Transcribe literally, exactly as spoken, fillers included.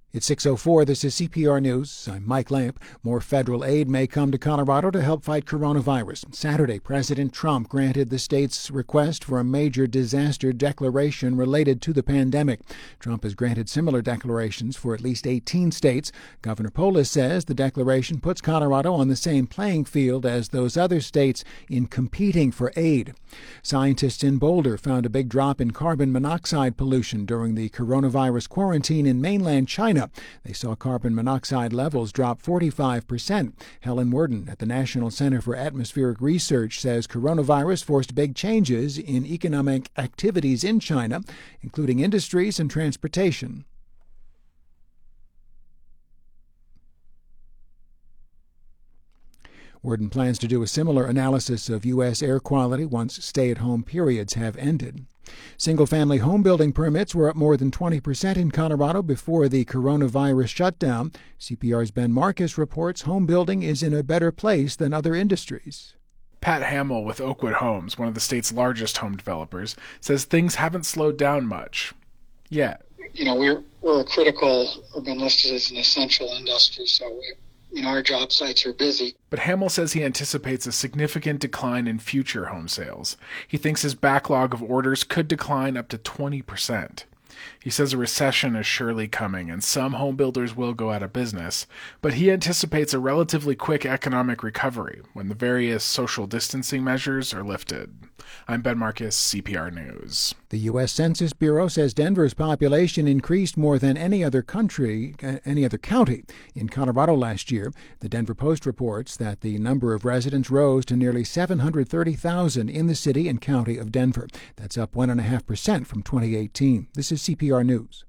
It's six oh four. This is C P R News. I'm Mike Lamp. More federal aid may come to Colorado to help fight coronavirus. Saturday, President Trump granted the state's request for a major disaster declaration related to the pandemic. Trump has granted similar declarations for at least eighteen states. Governor Polis says the declaration puts Colorado on the same playing field as those other states in competing for aid. Scientists in Boulder found a big drop in carbon monoxide pollution during the coronavirus quarantine in mainland China. They saw carbon monoxide levels drop forty-five percent. Helen Worden at the National Center for Atmospheric Research says coronavirus forced big changes in economic activities in China, including industries and transportation. Worden plans to do a similar analysis of U S air quality once stay-at-home periods have ended. Single-family home building permits were up more than twenty percent in Colorado before the coronavirus shutdown. C P R's Ben Marcus reports home building is in a better place than other industries. Pat Hamill with Oakwood Homes, one of the state's largest home developers, says things haven't slowed down much yet. You know, we're we're a critical, we've been listed as an essential industry, so we You know, our job sites are busy. But Hamill says he anticipates a significant decline in future home sales. He thinks his backlog of orders could decline up to twenty percent. He says a recession is surely coming and some home builders will go out of business, but he anticipates a relatively quick economic recovery when the various social distancing measures are lifted. I'm Ben Marcus, C P R News. The U S Census Bureau says Denver's population increased more than any other country, uh, any other county in Colorado last year. The Denver Post reports that the number of residents rose to nearly seven hundred thirty thousand in the city and county of Denver. That's up one point five percent from twenty eighteen. This is C P R News.